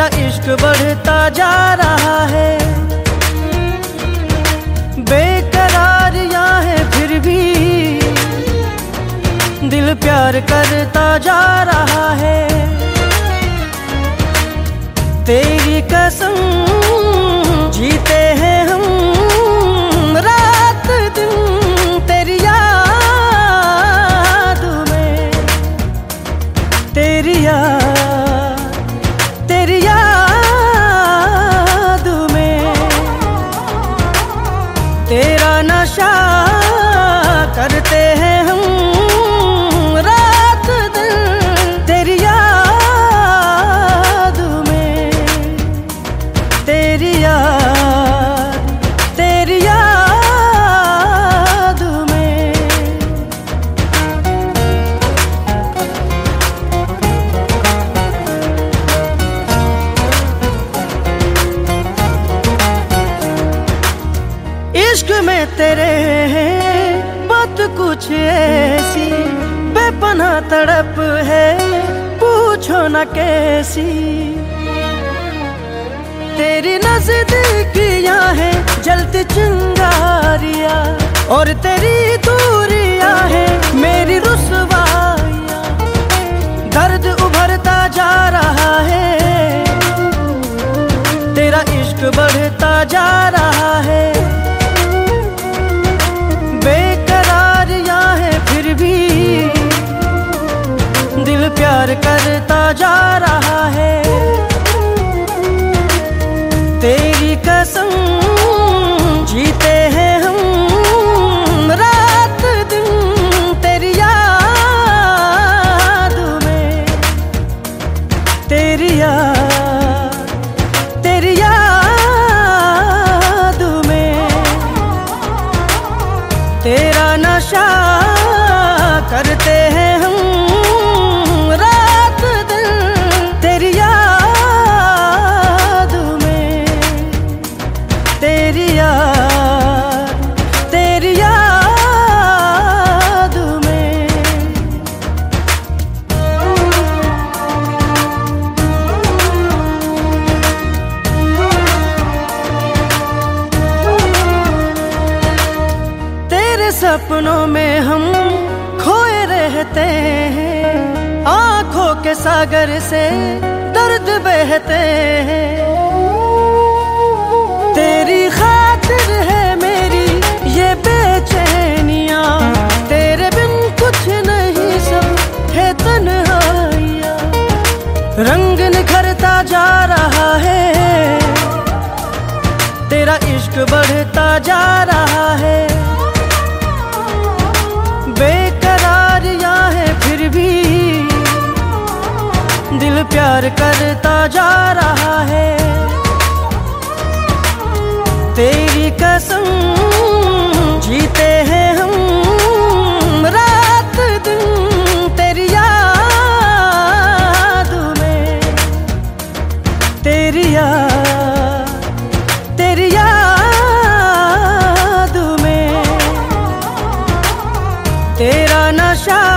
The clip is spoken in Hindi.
तेरा इश्क बढ़ता जा रहा है। बेकरारियां है फिर भी दिल प्यार करता जा रहा है। तेरी कसम जीते हैं हम रात दिन तेरी याद में। तेरी याद में तेरा नशा करते हैं हम रात दिन तेरी याद में। तेरी याद में। इश्क में तेरे हैं बात कुछ ऐसी बेपनाह तड़प है पूछो न कैसी। तेरी नजदीकियां हैं जलती चिंगारियां और तेरी दूरियां हैं मेरी रुसवाइयां। दर्द उभरता जा रहा है तेरा इश्क बढ़ता जा रहा है। बेकरारियां है फिर भी दिल प्यार करता जा रहा है। तेरी कसम जीते हैं हम रात दिन तेरी याद में। तेरी याद में तेरा नशा करते हैं हम रात दिन तेरी याद में। तेरी याद में। तेरे सपनों में हम खोए रहते हैं आंखों के सागर से दर्द बहते हैं। तेरी खातिर है मेरी ये बेचैनियां तेरे बिन कुछ नहीं सब है तन्हाइयां। रंग निखरता जा रहा है तेरा इश्क बढ़ता जा रहा है। बेकरारियां है फिर भी दिल प्यार करता जा रहा है। तेरी कसम जीते हैं हम रात दिन तेरी याद में। तेरी याद में तेरा नशा